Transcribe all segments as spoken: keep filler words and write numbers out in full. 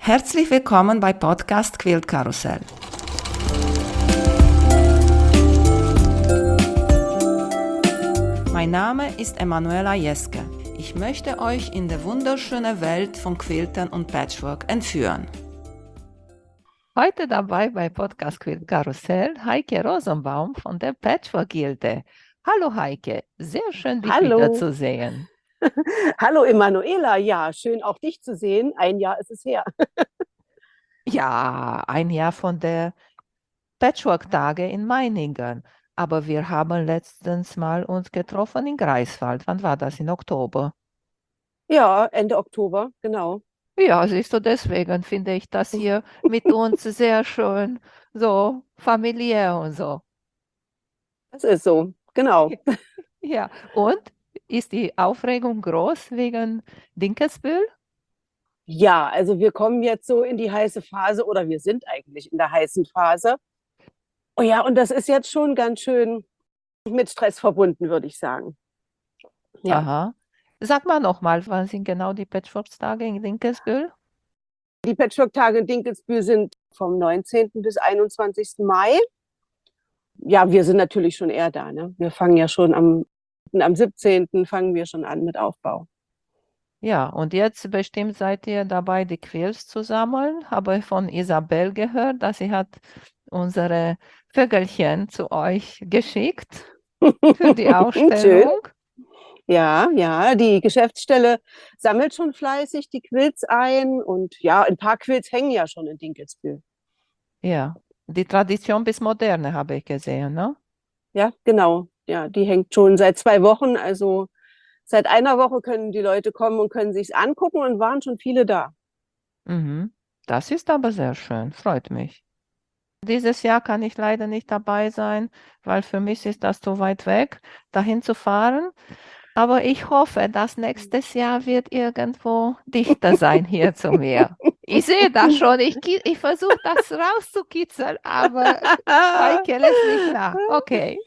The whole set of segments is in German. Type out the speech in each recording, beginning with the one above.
Herzlich willkommen bei Podcast Quilt Karussell. Mein Name ist Emanuela Jeske. Ich möchte euch in die wunderschöne Welt von Quiltern und Patchwork entführen. Heute dabei bei Podcast Quilt Karussell Heike Rosenbaum von der Patchwork-Gilde. Hallo Heike, sehr schön dich Hallo. wiederzusehen. Hallo Emanuela, ja, schön auch dich zu sehen. Ein Jahr ist es her. Ja, ein Jahr von der Patchwork-Tage in Meiningen. Aber wir haben letztens mal uns getroffen in Greifswald. Wann war das? In Oktober? Ja, Ende Oktober, genau. Ja, siehst du, deswegen finde ich das hier mit uns sehr schön, so familiär und so. Das ist so, genau. Ja, und ist die Aufregung groß wegen Dinkelsbühl? Ja, also wir kommen jetzt so in die heiße Phase oder wir sind eigentlich in der heißen Phase. Oh ja, und das ist jetzt schon ganz schön mit Stress verbunden, würde ich sagen. Ja. Aha. Sag mal nochmal, wann sind genau die Patchwork-Tage in Dinkelsbühl? Die Patchwork-Tage in Dinkelsbühl sind vom neunzehnten bis einundzwanzigsten Mai. Ja, wir sind natürlich schon eher da, ne? Wir fangen ja schon am, am siebzehnten fangen wir schon an mit Aufbau. Ja, und jetzt bestimmt seid ihr dabei, die Quills zu sammeln. Habe ich von Isabel gehört, dass sie hat unsere Vögelchen zu euch geschickt für die Ausstellung. Schön. Ja, ja, die Geschäftsstelle sammelt schon fleißig die Quilts ein und ja, ein paar Quilts hängen ja schon in Dinkelsbühl. Ja, die Tradition bis Moderne habe ich gesehen, ne? Ja, genau. Ja, die hängt schon seit zwei Wochen. Also seit einer Woche können die Leute kommen und können sich's angucken und waren schon viele da. Mhm. Das ist aber sehr schön, freut mich. Dieses Jahr kann ich leider nicht dabei sein, weil für mich ist das zu weit weg, dahin zu fahren. Aber ich hoffe, dass nächstes Jahr wird irgendwo dichter sein hier zu mir. Ich sehe das schon, ich, ki- ich versuche das rauszukitzeln, aber Heike lässt nicht nach. Okay,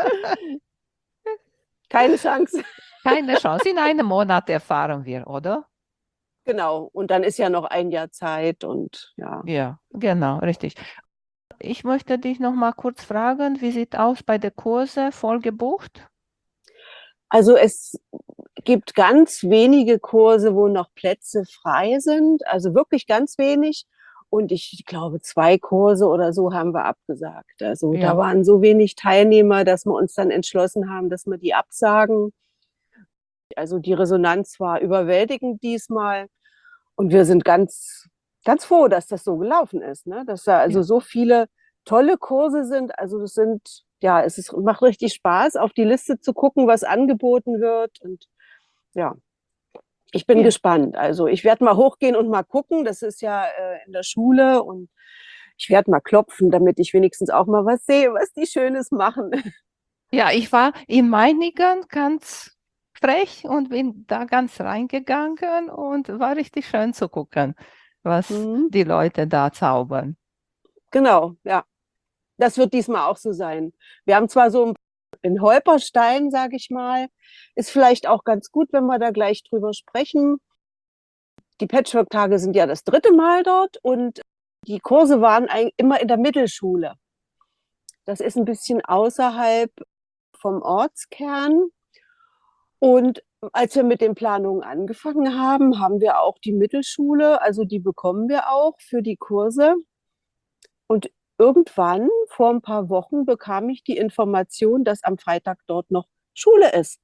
Keine Chance. keine Chance. In einem Monat erfahren wir, oder? Genau. Und dann ist ja noch ein Jahr Zeit und ja. Ja, genau, richtig. Ich möchte dich noch mal kurz fragen, wie sieht aus bei den Kurse, voll gebucht? Also es gibt ganz wenige Kurse, wo noch Plätze frei sind, also wirklich ganz wenig. Und ich glaube, zwei Kurse oder so haben wir abgesagt. Also Ja. da waren so wenig Teilnehmer, dass wir uns dann entschlossen haben, dass wir die absagen. Also die Resonanz war überwältigend diesmal. Und wir sind ganz, ganz froh, dass das so gelaufen ist, ne? Dass da also Ja. so viele tolle Kurse sind. Also das sind, ja, es ist, macht richtig Spaß, auf die Liste zu gucken, was angeboten wird. Und ja, ich bin Ja. gespannt. Also ich werde mal hochgehen und mal gucken. Das ist ja äh, in der Schule und ich werde mal klopfen, damit ich wenigstens auch mal was sehe, was die Schönes machen. Ja, ich war in Meiningen ganz frech und bin da ganz reingegangen und war richtig schön zu gucken, was Mhm. die Leute da zaubern. Genau, ja. Das wird diesmal auch so sein. Wir haben zwar so in Holperstein, sage ich mal, ist vielleicht auch ganz gut, wenn wir da gleich drüber sprechen. Die Patchwork-Tage sind ja das dritte Mal dort und die Kurse waren eigentlich immer in der Mittelschule. Das ist ein bisschen außerhalb vom Ortskern. Und als wir mit den Planungen angefangen haben, haben wir auch die Mittelschule, also die bekommen wir auch für die Kurse. Und irgendwann, vor ein paar Wochen, bekam ich die Information, dass am Freitag dort noch Schule ist.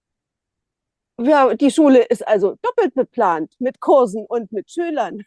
Ja, die Schule ist also doppelt beplant mit Kursen und mit Schülern.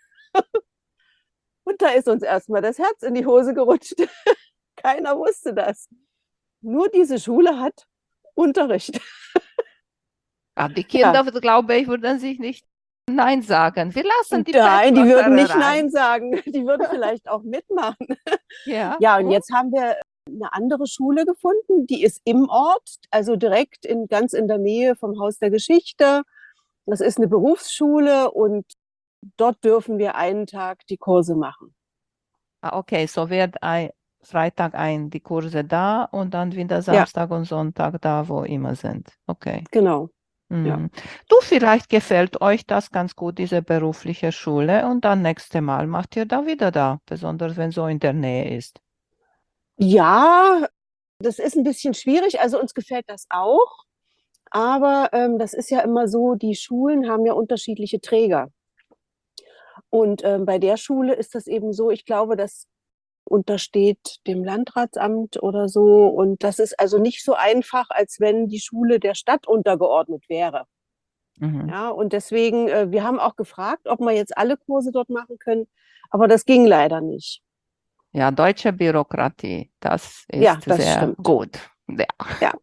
Und da ist uns erstmal das Herz in die Hose gerutscht. Keiner wusste das. Nur diese Schule hat Unterricht. Aber die Ja. Kinder, glaube ich, würden sich nicht Nein sagen. Wir lassen die Nein, die würden nicht Patchworker rein. Nein sagen. Die würden vielleicht auch mitmachen. Ja, Ja, und jetzt haben wir eine andere Schule gefunden, die ist im Ort, also direkt in, ganz in der Nähe vom Haus der Geschichte. Das ist eine Berufsschule und dort dürfen wir einen Tag die Kurse machen. Ah, okay, so wird ein Freitag ein die Kurse da und dann wieder Ja, Samstag und Sonntag da, wo immer sind. Okay. genau. Ja. Mhm. Du, vielleicht gefällt euch das ganz gut, diese berufliche Schule, und dann nächste Mal macht ihr da wieder da, besonders wenn so in der Nähe ist. Ja, das ist ein bisschen schwierig. Also uns gefällt das auch, aber ähm, das ist ja immer so, die Schulen haben ja unterschiedliche Träger. Und ähm, bei der Schule ist das eben so, ich glaube, das untersteht dem Landratsamt oder so. Und das ist also nicht so einfach, als wenn die Schule der Stadt untergeordnet wäre. Mhm. Ja, und deswegen, äh, wir haben auch gefragt, ob wir jetzt alle Kurse dort machen können, aber das ging leider nicht. Ja, deutsche Bürokratie, das Ja, ist das sehr stimmt. gut. Ja. Ja.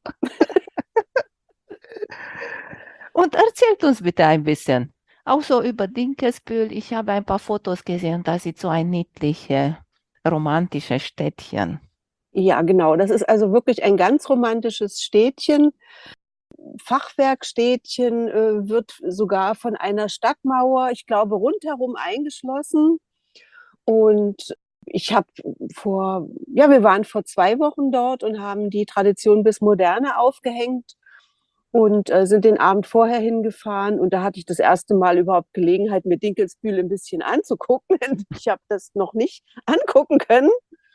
Und erzählt uns bitte ein bisschen, auch so über Dinkelsbühl. Ich habe ein paar Fotos gesehen, das ist so ein niedliches, romantisches Städtchen. Ja, genau. Das ist also wirklich ein ganz romantisches Städtchen. Fachwerkstädtchen, äh, wird sogar von einer Stadtmauer, ich glaube, rundherum eingeschlossen. Und ich habe vor, ja, wir waren vor zwei Wochen dort und haben die Tradition bis Moderne aufgehängt und äh, sind den Abend vorher hingefahren. Und da hatte ich das erste Mal überhaupt Gelegenheit, mir Dinkelsbühl ein bisschen anzugucken. Ich habe das noch nicht angucken können.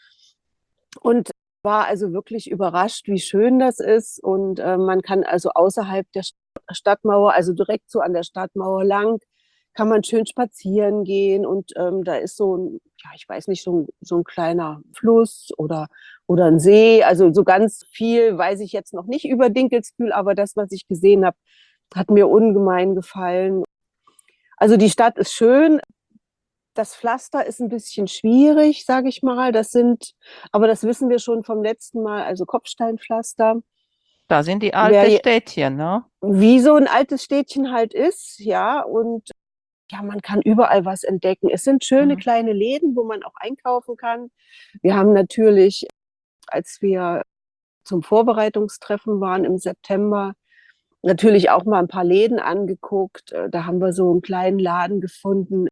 Und war also wirklich überrascht, wie schön das ist. Und äh, man kann also außerhalb der Stadtmauer, also direkt so an der Stadtmauer lang, kann man schön spazieren gehen. Und ähm, da ist so ein, ja, ich weiß nicht, so ein, so ein kleiner Fluss oder, oder ein See. Also so ganz viel weiß ich jetzt noch nicht über Dinkelsbühl, aber das, was ich gesehen habe, hat mir ungemein gefallen. Also die Stadt ist schön. Das Pflaster ist ein bisschen schwierig, sage ich mal. Das sind, aber das wissen wir schon vom letzten Mal, also Kopfsteinpflaster. Da sind die alten Wer, Städtchen, ne? wie so ein altes Städtchen halt ist, ja, und ja, man kann überall was entdecken. Es sind schöne Mhm. kleine Läden, wo man auch einkaufen kann. Wir haben natürlich, als wir zum Vorbereitungstreffen waren im September, natürlich auch mal ein paar Läden angeguckt. Äh, Da haben wir so einen kleinen Laden gefunden,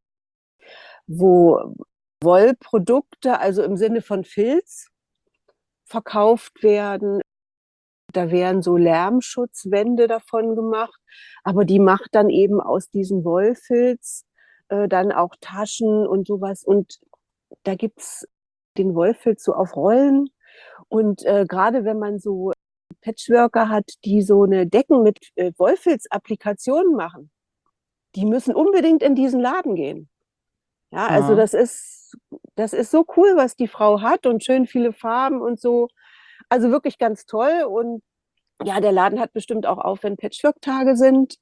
wo Wollprodukte, also im Sinne von Filz, verkauft werden. Da werden so Lärmschutzwände davon gemacht, aber die macht dann eben aus diesem Wollfilz äh, dann auch Taschen und sowas. Und da gibt's den Wollfilz so auf Rollen. Und äh, gerade wenn man so Patchworker hat, die so eine Decken mit äh, Wollfilz-Applikationen machen, die müssen unbedingt in diesen Laden gehen. Ja, also Ah. das ist, das ist so cool, was die Frau hat und schön viele Farben und so. Also wirklich ganz toll. Und ja, der Laden hat bestimmt auch auf, wenn Patchwork-Tage sind.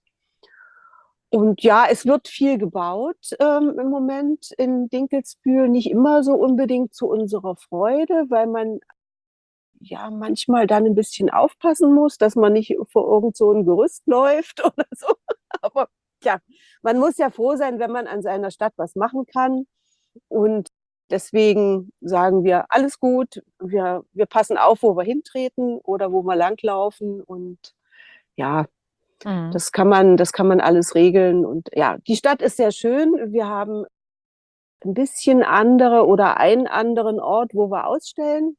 Und ja, es wird viel gebaut ähm, im Moment in Dinkelsbühl. Nicht immer so unbedingt zu unserer Freude, weil man ja manchmal dann ein bisschen aufpassen muss, dass man nicht vor irgend so ein Gerüst läuft oder so. Aber ja, man muss ja froh sein, wenn man an seiner Stadt was machen kann. Und deswegen sagen wir, alles gut, wir, wir passen auf, wo wir hintreten oder wo wir langlaufen. Und ja, Mhm. das kann man, das kann man alles regeln. Und ja, die Stadt ist sehr schön. Wir haben ein bisschen andere oder einen anderen Ort, wo wir ausstellen.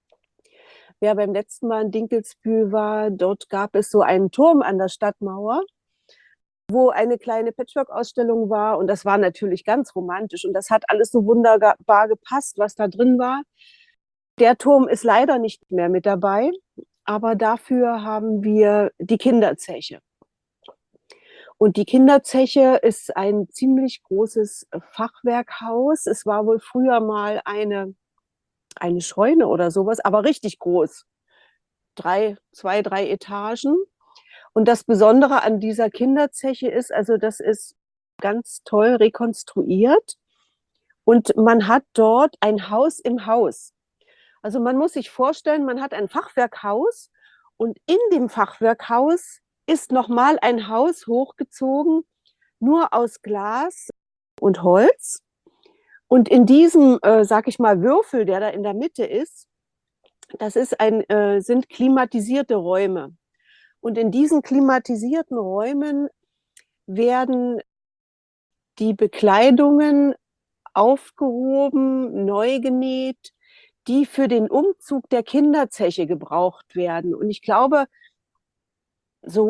Wer beim letzten Mal in Dinkelsbühl war, dort gab es so einen Turm an der Stadtmauer, wo eine kleine Patchwork-Ausstellung war. Und das war natürlich ganz romantisch. Und das hat alles so wunderbar gepasst, was da drin war. Der Turm ist leider nicht mehr mit dabei, aber dafür haben wir die Kinderzeche. Und die Kinderzeche ist ein ziemlich großes Fachwerkhaus. Es war wohl früher mal eine, eine Scheune oder sowas, aber richtig groß. Drei, zwei, drei Etagen. Und das Besondere an dieser Kinderzeche ist, also das ist ganz toll rekonstruiert. Und man hat dort ein Haus im Haus. Also man muss sich vorstellen, man hat ein Fachwerkhaus und in dem Fachwerkhaus ist nochmal ein Haus hochgezogen, nur aus Glas und Holz. Und in diesem, äh, sag ich mal, Würfel, der da in der Mitte ist, das ist ein, äh, sind klimatisierte Räume. Und in diesen klimatisierten Räumen werden die Bekleidungen aufgehoben, neu genäht, die für den Umzug der Kinderzeche gebraucht werden. Und ich glaube, so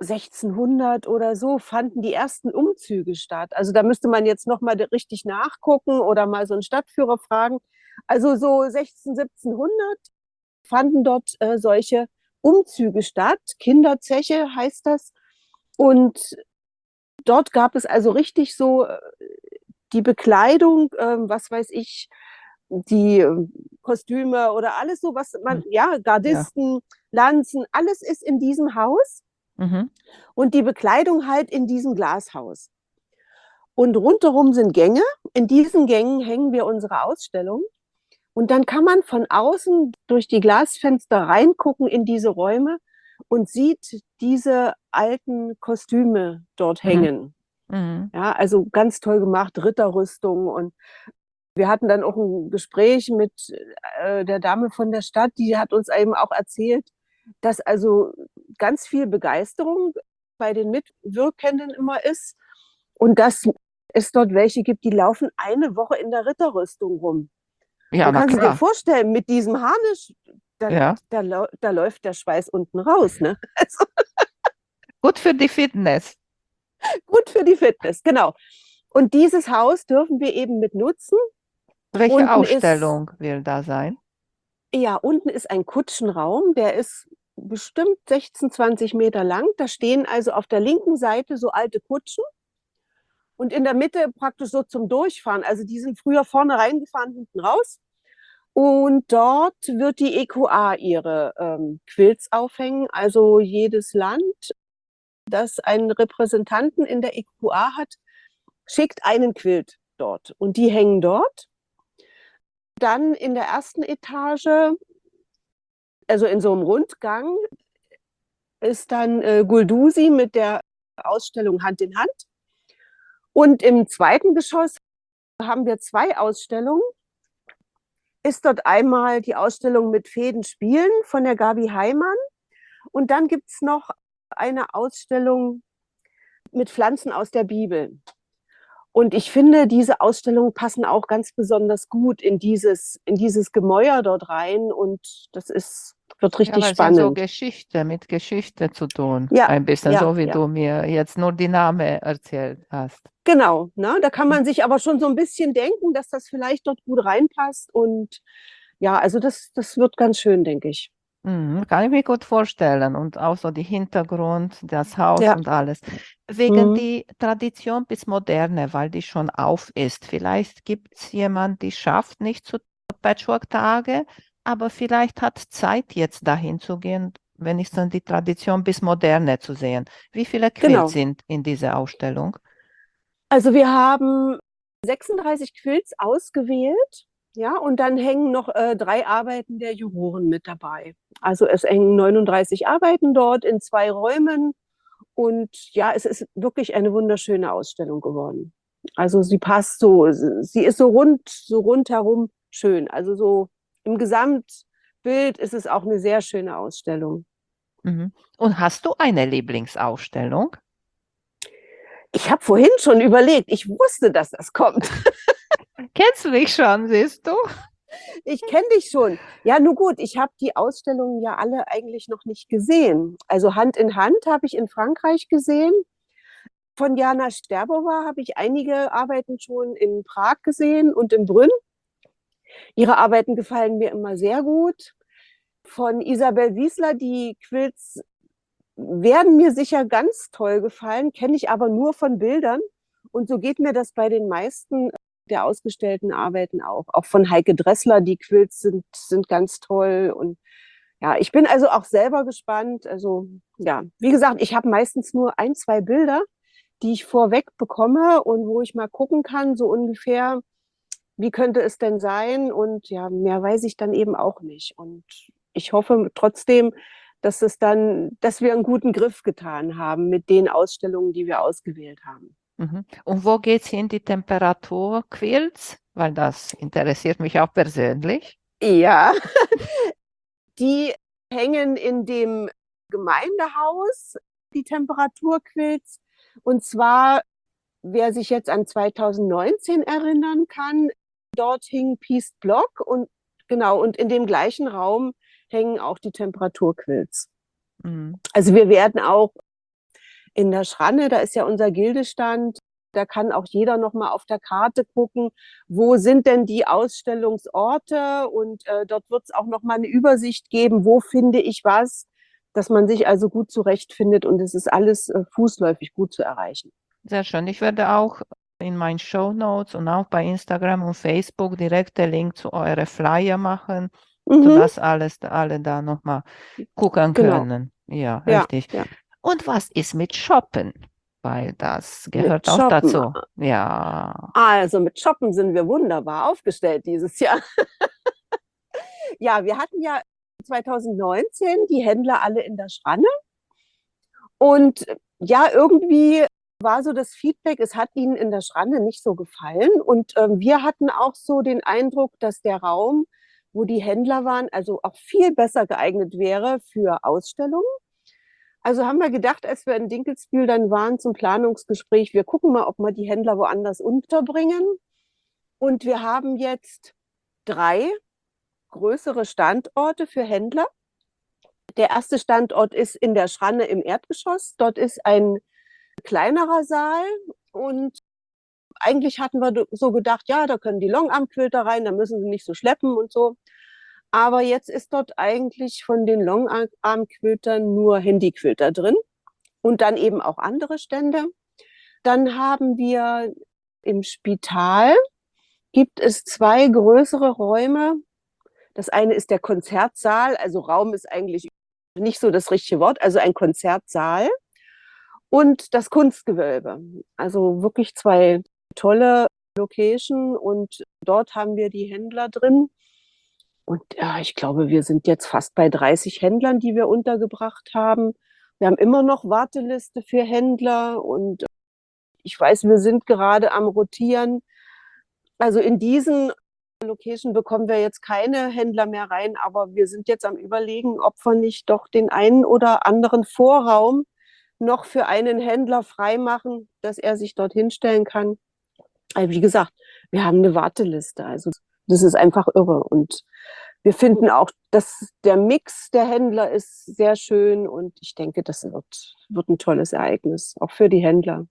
sechzehnhundert oder so fanden die ersten Umzüge statt. Also da müsste man jetzt noch mal richtig nachgucken oder mal so einen Stadtführer fragen. Also so sechzehnhundert, siebzehnhundert fanden dort äh, solche Umzüge statt. Kinderzeche heißt das. Und dort gab es also richtig so äh, die Bekleidung, äh, was weiß ich, die äh, Kostüme oder alles so, was man, ja, Ja. Gardisten, Lanzen, alles ist in diesem Haus Mhm. und die Bekleidung halt in diesem Glashaus. Und rundherum sind Gänge. In diesen Gängen hängen wir unsere Ausstellung. Und dann kann man von außen durch die Glasfenster reingucken in diese Räume und sieht diese alten Kostüme dort Mhm. hängen. Mhm. Ja, also ganz toll gemacht, Ritterrüstung. Und wir hatten dann auch ein Gespräch mit äh, der Dame von der Stadt, die hat uns eben auch erzählt, dass also ganz viel Begeisterung bei den Mitwirkenden immer ist und dass es dort welche gibt, die laufen eine Woche in der Ritterrüstung rum. Ja, Du na kannst dir klar. vorstellen, mit diesem Harnisch, da, Ja. da, lau- da läuft der Schweiß unten raus. Ne? Also Gut für die Fitness. gut für die Fitness, genau. Und dieses Haus dürfen wir eben mit nutzen. Welche Unten ist, Ausstellung will da sein? ja, unten ist ein Kutschenraum, der ist bestimmt sechzehn, zwanzig Meter lang. Da stehen also auf der linken Seite so alte Kutschen und in der Mitte praktisch so zum Durchfahren. Also die sind früher vorne reingefahren, hinten raus. Und dort wird die E Q A ihre ähm, Quilts aufhängen. Also jedes Land, das einen Repräsentanten in der E Q A hat, schickt einen Quilt dort. Und die hängen dort. Dann in der ersten Etage, also in so einem Rundgang, ist dann äh, Guldusi mit der Ausstellung Hand in Hand. Und im zweiten Geschoss haben wir zwei Ausstellungen. Ist dort einmal die Ausstellung mit Fäden spielen von der Gabi Heimann. Und dann gibt es noch eine Ausstellung mit Pflanzen aus der Bibel. Und ich finde, diese Ausstellungen passen auch ganz besonders gut in dieses, in dieses Gemäuer dort rein. Und das ist, wird Ja, richtig weil sie haben so spannend. Geschichte, mit Geschichte zu tun. Ja, Ein bisschen ja, so, wie ja. du mir jetzt nur die Namen erzählt hast. Genau, ne? Da kann man sich aber schon so ein bisschen denken, dass das vielleicht dort gut reinpasst. Und ja, also das, das wird ganz schön, denke ich. Mhm, kann ich mir gut vorstellen. Und auch so die Hintergrund, das Haus Ja. und alles. Wegen Hm. die Tradition bis Moderne, weil die schon auf ist. Vielleicht gibt es jemanden, die schafft nicht zu Patchwork-Tage, aber vielleicht hat Zeit, jetzt dahin zu gehen, wenigstens die Tradition bis Moderne zu sehen. Wie viele Quilts Genau. sind in dieser Ausstellung? Also wir haben sechsunddreißig Quilts ausgewählt, ja, und dann hängen noch äh, drei Arbeiten der Juroren mit dabei. Also es hängen neununddreißig Arbeiten dort in zwei Räumen und ja, es ist wirklich eine wunderschöne Ausstellung geworden. Also sie passt so, sie ist so rund, so rundherum schön. Also so im Gesamtbild ist es auch eine sehr schöne Ausstellung. Mhm. Und hast du eine Lieblingsausstellung? Ich habe vorhin schon überlegt, ich wusste, dass das kommt. Kennst du mich schon, siehst du? Ich kenne dich schon. Ja, nun gut, ich habe die Ausstellungen ja alle eigentlich noch nicht gesehen. Also Hand in Hand habe ich in Frankreich gesehen. Von Jana Sterbova habe ich einige Arbeiten schon in Prag gesehen und in Brünn. Ihre Arbeiten gefallen mir immer sehr gut. Von Isabel Wiesler, die Quilts werden mir sicher ganz toll gefallen, kenne ich aber nur von Bildern. Und so geht mir das bei den meisten der ausgestellten Arbeiten auch. Auch von Heike Dressler, die Quilts sind, sind ganz toll. Und ja, ich bin also auch selber gespannt. Also ja, wie gesagt, ich habe meistens nur ein, zwei Bilder, die ich vorweg bekomme und wo ich mal gucken kann, so ungefähr, wie könnte es denn sein? Und ja, mehr weiß ich dann eben auch nicht. Und ich hoffe trotzdem, dass es dann, dass wir einen guten Griff getan haben mit den Ausstellungen, die wir ausgewählt haben. Mhm. Und wo geht es hin, die Temperatur Quilts? Weil das interessiert mich auch persönlich. Ja, die hängen in dem Gemeindehaus, die Temperaturquilts. Und zwar, wer sich jetzt an zweitausendneunzehn erinnern kann, dort hing Peace Block und genau, und in dem gleichen Raum hängen auch die Temperaturquilts. Mhm. Also wir werden auch In der Schranne, da ist ja unser Gildestand, da kann auch jeder noch mal auf der Karte gucken, wo sind denn die Ausstellungsorte und äh, dort wird es auch noch mal eine Übersicht geben, wo finde ich was, dass man sich also gut zurechtfindet und es ist alles äh, fußläufig gut zu erreichen. Sehr schön. Ich werde auch in meinen Shownotes und auch bei Instagram und Facebook direkt den Link zu euren Flyer machen, Mhm, sodass alles, alle da nochmal gucken genau, können. Ja, ja, richtig. ja. Und was ist mit Shoppen? Weil das Mit gehört auch Shoppen. dazu. Ja. Also mit Shoppen sind wir wunderbar aufgestellt dieses Jahr. Ja, wir hatten ja zwanzig neunzehn die Händler alle in der Schranne. Und äh, ja, irgendwie war so das Feedback, es hat ihnen in der Schranne nicht so gefallen. Und ähm, wir hatten auch so den Eindruck, dass der Raum, wo die Händler waren, also auch viel besser geeignet wäre für Ausstellungen. Also haben wir gedacht, als wir in Dinkelsbühl dann waren zum Planungsgespräch, wir gucken mal, ob wir die Händler woanders unterbringen. Und wir haben jetzt drei größere Standorte für Händler. Der erste Standort ist in der Schranne im Erdgeschoss. Dort ist ein kleinerer Saal und eigentlich hatten wir so gedacht, ja, da können die Longarm-Quilter rein, da müssen sie nicht so schleppen und so. Aber jetzt ist dort eigentlich von den Longarm-Quiltern nur Handy-Quilter drin und dann eben auch andere Stände. Dann haben wir im Spital, gibt es zwei größere Räume. Das eine ist der Konzertsaal, also Raum ist eigentlich nicht so das richtige Wort, also ein Konzertsaal und das Kunstgewölbe. Also wirklich zwei tolle Location und dort haben wir die Händler drin. Und ja, ich glaube, wir sind jetzt fast bei dreißig Händlern, die wir untergebracht haben. Wir haben immer noch Warteliste für Händler und ich weiß, wir sind gerade am Rotieren. Also in diesen Location bekommen wir jetzt keine Händler mehr rein, aber wir sind jetzt am Überlegen, ob wir nicht doch den einen oder anderen Vorraum noch für einen Händler freimachen, dass er sich dort hinstellen kann. Also wie gesagt, wir haben eine Warteliste. Also das ist einfach irre. Und wir finden auch, dass der Mix der Händler ist sehr schön und ich denke, das wird, wird ein tolles Ereignis, auch für die Händler.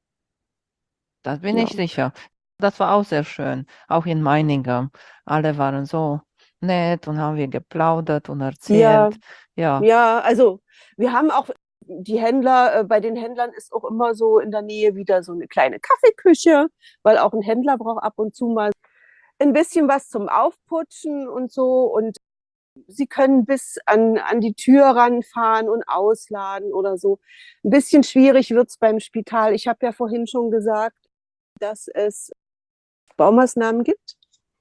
Das bin Ja. ich sicher. Das war auch sehr schön, auch in Meiningen. Alle waren so nett und haben wir geplaudert und Ja, erzählt. Ja, ja, also wir haben auch die Händler, äh, bei den Händlern ist auch immer so in der Nähe wieder so eine kleine Kaffeeküche, weil auch ein Händler braucht ab und zu mal ein bisschen was zum Aufputschen und so. Und sie können bis an, an die Tür ranfahren und ausladen oder so. Ein bisschen schwierig wird es beim Spital. Ich habe ja vorhin schon gesagt, dass es Baumaßnahmen gibt.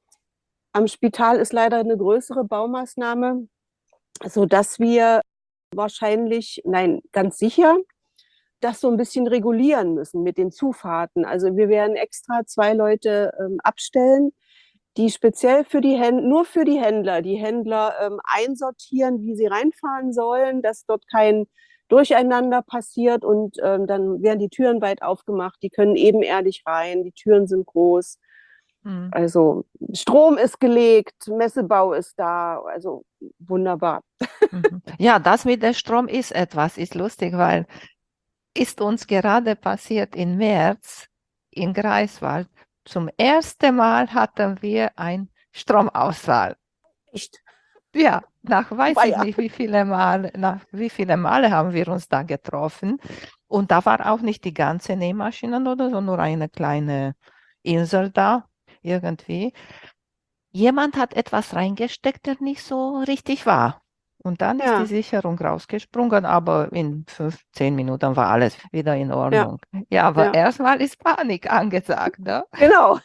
Am Spital ist leider eine größere Baumaßnahme, sodass wir wahrscheinlich, nein, ganz sicher, das so ein bisschen regulieren müssen mit den Zufahrten. Also wir werden extra zwei Leute ähm, abstellen, die speziell für die Händler, nur für die Händler, die Händler ähm, einsortieren, wie sie reinfahren sollen, dass dort kein Durcheinander passiert und ähm, dann werden die Türen weit aufgemacht, die können ebenerdig rein, die Türen sind groß. mhm. Also Strom ist gelegt, Messebau ist da, also wunderbar. Mhm. Ja, das mit dem Strom ist etwas, ist lustig, weil ist uns gerade passiert im März in Greifswald. Zum ersten Mal hatten wir einen Stromausfall. Echt? Ja, nach weiß ich Weia. nicht, wie viele Male, nach wie viele Male haben wir uns da getroffen. Und da war auch nicht die ganze Nähmaschine oder so, nur eine kleine Insel da irgendwie. Jemand hat etwas reingesteckt, der nicht so richtig war. Und dann ist die Ja, Sicherung rausgesprungen, aber in fünf, zehn Minuten war alles wieder in ja, Ordnung. Ja, aber ja, erstmal ist Panik angesagt, ne? genau.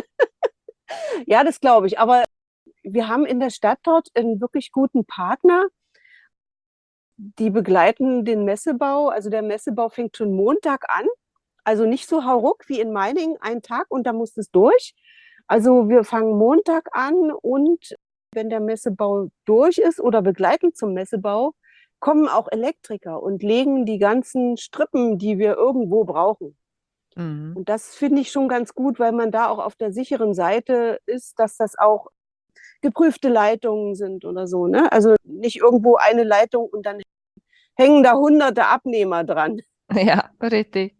Ja, das glaube ich. Aber wir haben in der Stadt dort einen wirklich guten Partner. Die begleiten den Messebau. Also der Messebau fängt schon Montag an. Also nicht so hauruck wie in Meiningen, einen Tag und dann muss es durch. Also wir fangen Montag an und wenn der Messebau durch ist oder begleitend zum Messebau, kommen auch Elektriker und legen die ganzen Strippen, die wir irgendwo brauchen. Mhm. Und das finde ich schon ganz gut, weil man da auch auf der sicheren Seite ist, dass das auch geprüfte Leitungen sind oder so, ne? Also nicht irgendwo eine Leitung und dann hängen da hunderte Abnehmer dran. Ja, richtig.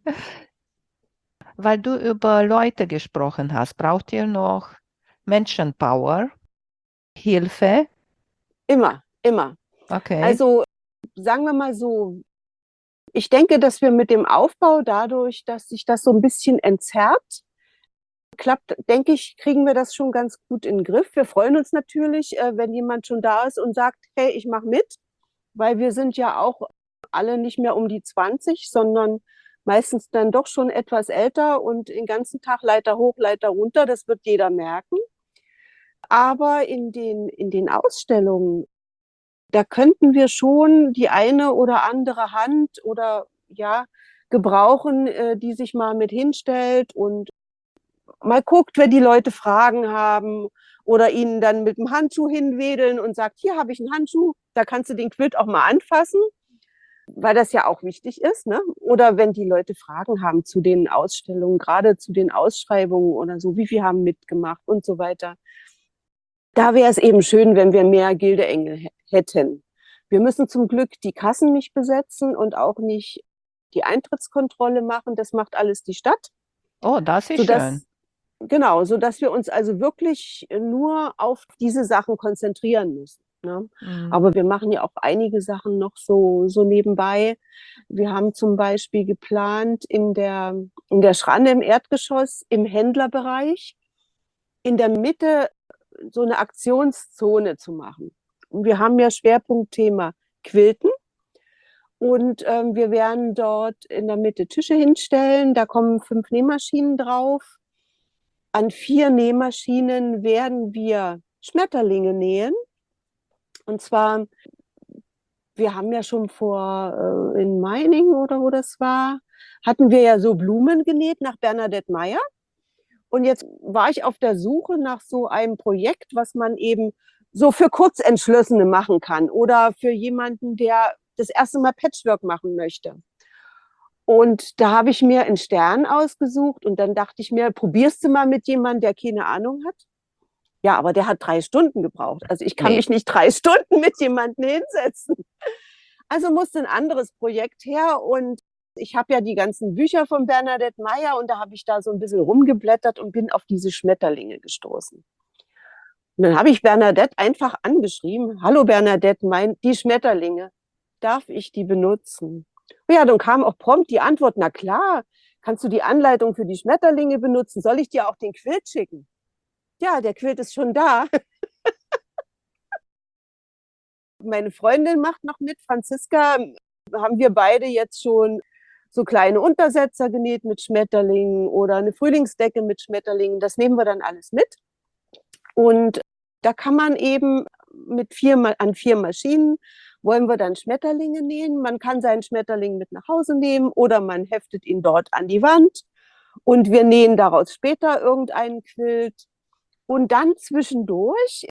Weil du über Leute gesprochen hast, braucht ihr noch Menschenpower, Hilfe? Immer, immer. Okay. Also sagen wir mal so, ich denke, dass wir mit dem Aufbau dadurch, dass sich das so ein bisschen entzerrt, klappt, denke ich, kriegen wir das schon ganz gut in den Griff. Wir freuen uns natürlich, äh, wenn jemand schon da ist und sagt, hey, ich mache mit, weil wir sind ja auch alle nicht mehr um die zwanzig, sondern meistens dann doch schon etwas älter und den ganzen Tag Leiter hoch, Leiter runter, das wird jeder merken. Aber in den, in den Ausstellungen, da könnten wir schon die eine oder andere Hand oder ja gebrauchen, äh, die sich mal mit hinstellt und mal guckt, wenn die Leute Fragen haben oder ihnen dann mit dem Handschuh hinwedeln und sagt, hier habe ich einen Handschuh, da kannst du den Quilt auch mal anfassen, weil das ja auch wichtig ist, ne? Oder wenn die Leute Fragen haben zu den Ausstellungen, gerade zu den Ausschreibungen oder so, wie viel haben mitgemacht und so weiter. Da wäre es eben schön, wenn wir mehr Gildeengel hätten. Wir müssen zum Glück die Kassen nicht besetzen und auch nicht die Eintrittskontrolle machen. Das macht alles die Stadt. Oh, das ist Sodass, schön. genau, sodass wir uns also wirklich nur auf diese Sachen konzentrieren müssen. Ne? Mhm. Aber wir machen ja auch einige Sachen noch so, so nebenbei. Wir haben zum Beispiel geplant, in der, in der Schranne im Erdgeschoss, im Händlerbereich, in der Mitte so eine Aktionszone zu machen. Und wir haben ja Schwerpunktthema Quilten. Und ähm, wir werden dort in der Mitte Tische hinstellen. Da kommen fünf Nähmaschinen drauf. An vier Nähmaschinen werden wir Schmetterlinge nähen. Und zwar, wir haben ja schon vor, äh, in Meiningen oder wo das war, hatten wir ja so Blumen genäht nach Bernadette Meyer. Und jetzt war ich auf der Suche nach so einem Projekt, was man eben so für Kurzentschlossene machen kann oder für jemanden, der das erste Mal Patchwork machen möchte. Und da habe ich mir einen Stern ausgesucht und dann dachte ich mir, probierst du mal mit jemandem, der keine Ahnung hat? Ja, aber der hat drei Stunden gebraucht. Also ich kann Nee. mich nicht drei Stunden mit jemandem hinsetzen. Also musste ein anderes Projekt her und ich habe ja die ganzen Bücher von Bernadette Meyer und da habe ich da so ein bisschen rumgeblättert und bin auf diese Schmetterlinge gestoßen. Und dann habe ich Bernadette einfach angeschrieben, hallo Bernadette, mein, die Schmetterlinge, darf ich die benutzen? Und ja, dann kam auch prompt die Antwort, na klar, kannst du die Anleitung für die Schmetterlinge benutzen? Soll ich dir auch den Quilt schicken? Ja, der Quilt ist schon da. Meine Freundin macht noch mit, Franziska, haben wir beide jetzt schon so kleine Untersetzer genäht mit Schmetterlingen oder eine Frühlingsdecke mit Schmetterlingen. Das nehmen wir dann alles mit. Und da kann man eben mit vier, an vier Maschinen wollen wir dann Schmetterlinge nähen. Man kann seinen Schmetterling mit nach Hause nehmen oder man heftet ihn dort an die Wand und wir nähen daraus später irgendeinen Quilt. Und dann zwischendurch,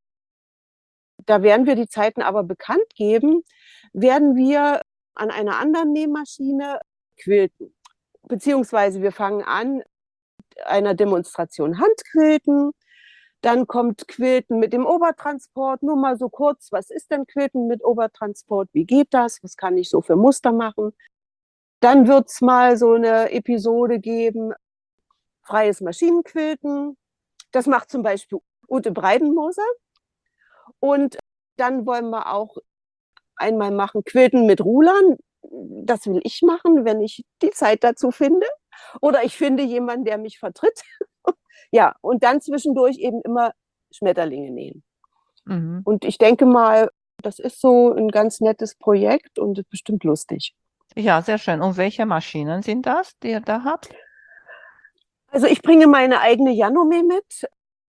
da werden wir die Zeiten aber bekannt geben, werden wir an einer anderen Nähmaschine quilten. Beziehungsweise wir fangen an, einer Demonstration Handquilten. Dann kommt Quilten mit dem Obertransport. Nur mal so kurz, was ist denn Quilten mit Obertransport? Wie geht das? Was kann ich so für Muster machen? Dann wird es mal so eine Episode geben, freies Maschinenquilten. Das macht zum Beispiel Ute Breidenmoser. Und dann wollen wir auch einmal machen Quilten mit Rulern. Das will ich machen, wenn ich die Zeit dazu finde. Oder ich finde jemanden, der mich vertritt. Ja, und dann zwischendurch eben immer Schmetterlinge nähen. Mhm. Und ich denke mal, das ist so ein ganz nettes Projekt und ist bestimmt lustig. Ja, sehr schön. Und welche Maschinen sind das, die ihr da habt? Also ich bringe meine eigene Janome mit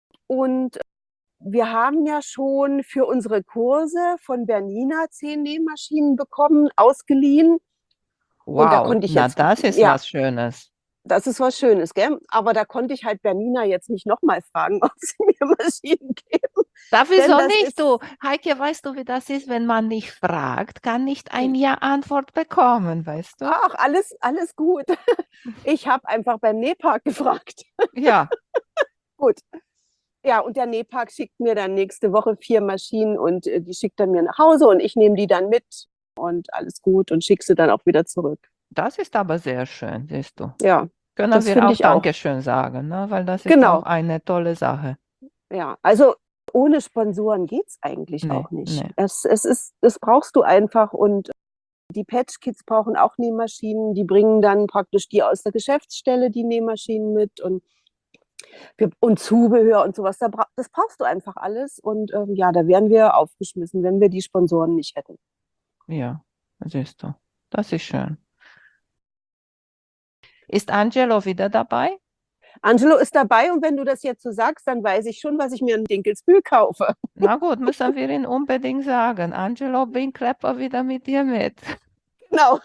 und wir haben ja schon für unsere Kurse von Bernina zehn Nähmaschinen bekommen, ausgeliehen. Und da Wow, konnte ich na jetzt, das ist ja, was Schönes. das ist was Schönes, gell? Aber da konnte ich halt Bernina jetzt nicht nochmal fragen, ob sie mir Maschinen geben. Da Denn wieso das nicht ist, du? Heike, weißt du, wie das ist, wenn man nicht fragt, kann nicht ein Ja-Antwort bekommen, weißt du? ach, alles, alles gut. Ich habe einfach beim Nähpark gefragt. Ja, Gut. Ja, und der Nähpark schickt mir dann nächste Woche vier Maschinen und äh, die schickt er mir nach Hause und ich nehme die dann mit und alles gut und schicke sie dann auch wieder zurück. Das ist aber sehr schön, siehst du. Ja, Können das wir finde auch ich auch. Dankeschön sagen, ne? Weil das ist auch Genau, eine tolle Sache. ja. Also ohne Sponsoren geht's eigentlich Nee, auch nicht. nee. Es, es ist, das brauchst du einfach und die Patch Kids brauchen auch Nähmaschinen. Die bringen dann praktisch die aus der Geschäftsstelle die Nähmaschinen mit und, wir, und Zubehör und sowas. Da bra das brauchst du einfach alles. Und ähm, ja, da wären wir aufgeschmissen, wenn wir die Sponsoren nicht hätten. Ja, siehst du. Das ist schön. Ist Angelo wieder dabei? Angelo ist dabei und wenn du das jetzt so sagst, dann weiß ich schon, was ich mir in Dinkelsbühl kaufe. Na gut, müssen wir ihn unbedingt sagen. Angelo, bring Klepper wieder mit dir mit. Genau.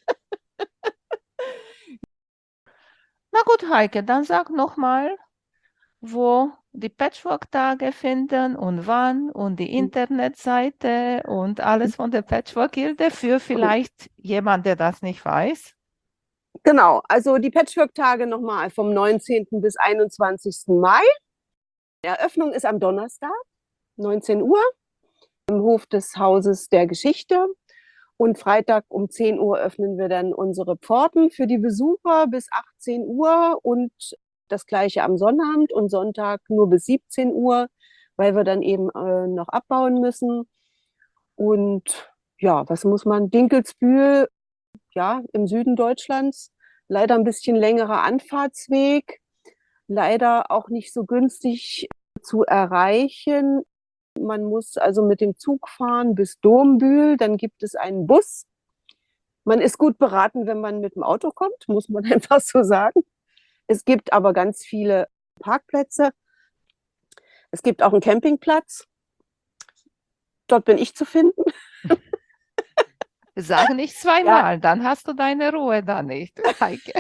Na gut, Heike, dann sag nochmal, wo die Patchwork-Tage finden und wann und die Internetseite und alles von der Patchwork-Gilde für vielleicht jemand, der das nicht weiß. Genau, also die Patchwork-Tage nochmal vom neunzehnten bis einundzwanzigsten Mai. Die Eröffnung ist am Donnerstag, neunzehn Uhr, im Hof des Hauses der Geschichte. Und Freitag um zehn Uhr öffnen wir dann unsere Pforten für die Besucher bis achtzehn Uhr und das gleiche am Sonnabend und Sonntag nur bis siebzehn Uhr, weil wir dann eben äh, noch abbauen müssen. Und ja, was muss man? Dinkelsbühl, ja, im Süden Deutschlands, leider ein bisschen längerer Anfahrtsweg, leider auch nicht so günstig zu erreichen. Man muss also mit dem Zug fahren bis Dombühl, dann gibt es einen Bus. Man ist gut beraten, wenn man mit dem Auto kommt, muss man einfach so sagen. Es gibt aber ganz viele Parkplätze. Es gibt auch einen Campingplatz. Dort bin ich zu finden. Sag nicht zweimal, dann hast du deine Ruhe da nicht, Heike.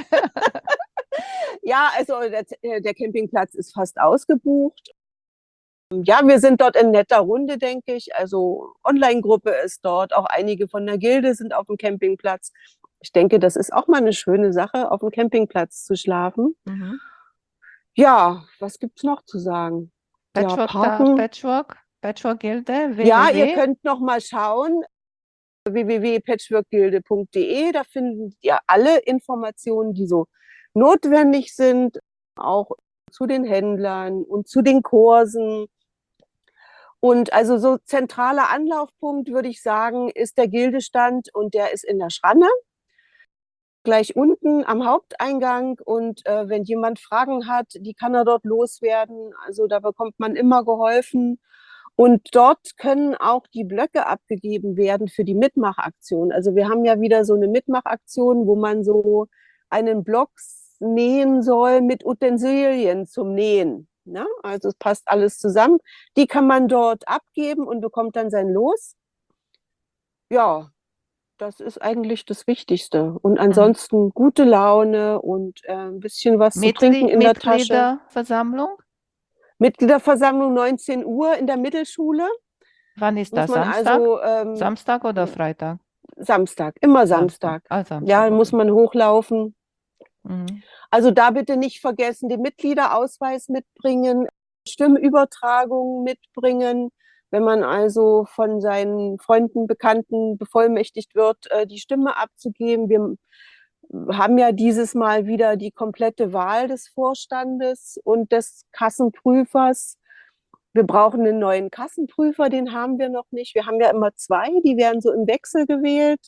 Ja, also der, der Campingplatz ist fast ausgebucht. Ja, wir sind dort in netter Runde, denke ich. Also Online-Gruppe ist dort, auch einige von der Gilde sind auf dem Campingplatz. Ich denke, das ist auch mal eine schöne Sache, auf dem Campingplatz zu schlafen. Mhm. Ja, was gibt's noch zu sagen? Ja, Patchwork, da, parken. Patchwork, Patchwork-Gilde, Ja, www. ihr könnt noch mal schauen, w w w punkt patchworkgilde punkt d e. Da findet ihr alle Informationen, die so notwendig sind, auch zu den Händlern und zu den Kursen. Und also so zentraler Anlaufpunkt, würde ich sagen, ist der Gildestand und der ist in der Schranne, gleich unten am Haupteingang. Und äh, wenn jemand Fragen hat, die kann er dort loswerden. Also da bekommt man immer geholfen. Und dort können auch die Blöcke abgegeben werden für die Mitmachaktion. Also wir haben ja wieder so eine Mitmachaktion, wo man so einen Block nähen soll mit Utensilien zum Nähen. Ne? Also es passt alles zusammen. Die kann man dort abgeben und bekommt dann sein Los. Ja, das ist eigentlich das Wichtigste. Und ansonsten mhm. gute Laune und äh, ein bisschen was Mitgli- zu trinken in der Tasche. Mitgliederversammlung? Mitgliederversammlung neunzehn Uhr in der Mittelschule. Wann ist muss das? man Samstag? Also, ähm, Samstag oder Freitag? Samstag, immer Samstag. Samstag. Ah, Samstag ja, okay. muss man hochlaufen. Mhm. Also da bitte nicht vergessen, den Mitgliederausweis mitbringen, Stimmübertragung mitbringen. Wenn man also von seinen Freunden, Bekannten bevollmächtigt wird, die Stimme abzugeben. Wir haben ja dieses Mal wieder die komplette Wahl des Vorstandes und des Kassenprüfers. Wir brauchen einen neuen Kassenprüfer, den haben wir noch nicht. Wir haben ja immer zwei, die werden so im Wechsel gewählt.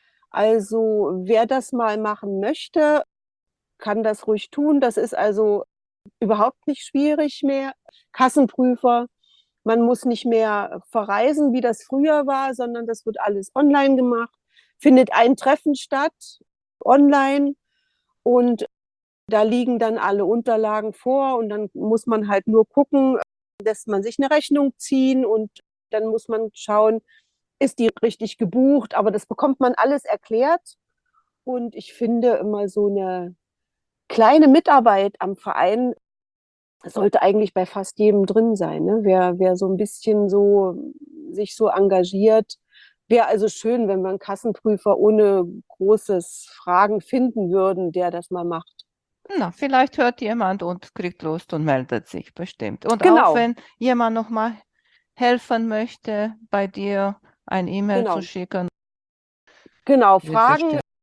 Also wer das mal machen möchte, kann das ruhig tun. Das ist also überhaupt nicht schwierig mehr. Kassenprüfer, man muss nicht mehr verreisen, wie das früher war, sondern das wird alles online gemacht. Findet ein Treffen statt, online. Und da liegen dann alle Unterlagen vor und dann muss man halt nur gucken, lässt man sich eine Rechnung ziehen und dann muss man schauen, ist die richtig gebucht, aber das bekommt man alles erklärt. Und ich finde immer so eine kleine Mitarbeit am Verein sollte eigentlich bei fast jedem drin sein. Ne? Wer, wer so ein bisschen so sich so engagiert, wäre also schön, wenn wir einen Kassenprüfer ohne großes Fragen finden würden, der das mal macht. Na, vielleicht hört jemand und kriegt Lust und meldet sich bestimmt. Und Genau. auch wenn jemand nochmal helfen möchte, bei dir ein E-Mail Genau. zu schicken. Genau, Wird Fragen bestimmt.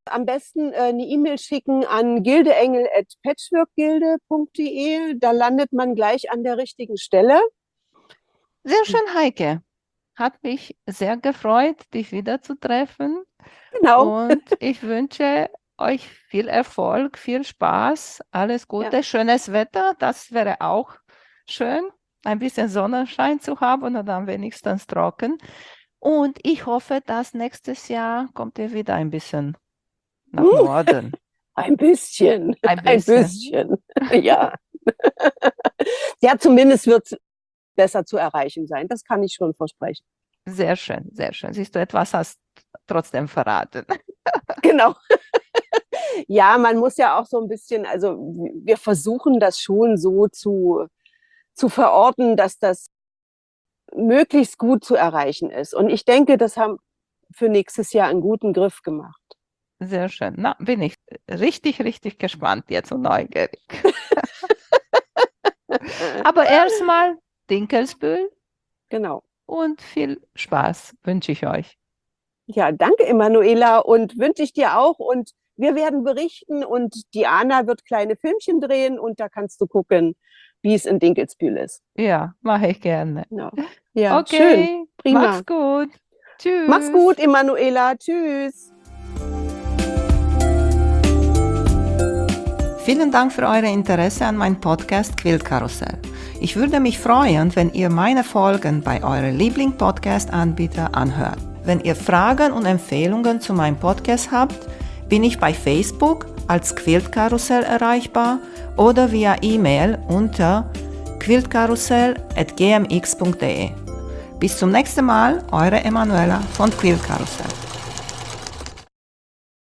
Am besten äh, eine E-Mail schicken an gildeengel at patchworkgilde punkt de. Da landet man gleich an der richtigen Stelle. Sehr schön, Heike. Hat mich sehr gefreut, dich wiederzutreffen. Genau. Und ich wünsche euch viel Erfolg, viel Spaß, alles Gute, Ja. schönes Wetter. Das wäre auch schön, ein bisschen Sonnenschein zu haben und dann wenigstens trocken. Und ich hoffe, dass nächstes Jahr kommt ihr wieder ein bisschen nach Hm. Norden. Ein bisschen. Ein Ein bisschen. bisschen. Ja. Ja, zumindest wird es besser zu erreichen sein. Das kann ich schon versprechen. Sehr schön, sehr schön. Siehst du, etwas hast trotzdem verraten. Genau. Ja, man muss ja auch so ein bisschen, also wir versuchen das schon so zu, zu verorten, dass das möglichst gut zu erreichen ist. Und ich denke, das haben für nächstes Jahr einen guten Griff gemacht. Sehr schön. Na, bin ich richtig, richtig gespannt jetzt und neugierig. Aber erstmal Dinkelsbühl Genau. und viel Spaß wünsche ich euch. Ja, danke, Emanuela, und wünsche ich dir auch. Und wir werden berichten und Diana wird kleine Filmchen drehen und da kannst du gucken, wie es in Dinkelsbühl ist. Ja, mache ich gerne. Ja, ja, Okay, schön. Prima. mach's gut. Tschüss. Mach's gut, Emanuela. Tschüss. Vielen Dank für euer Interesse an meinem Podcast Quiltkarussell. Ich würde mich freuen, wenn ihr meine Folgen bei eurem Liebling-Podcast-Anbieter anhört. Wenn ihr Fragen und Empfehlungen zu meinem Podcast habt, bin ich bei Facebook als Quiltkarussell erreichbar oder via E-Mail unter quiltkarussell at g m x punkt d e. Bis zum nächsten Mal, eure Emanuela von Quiltkarussell.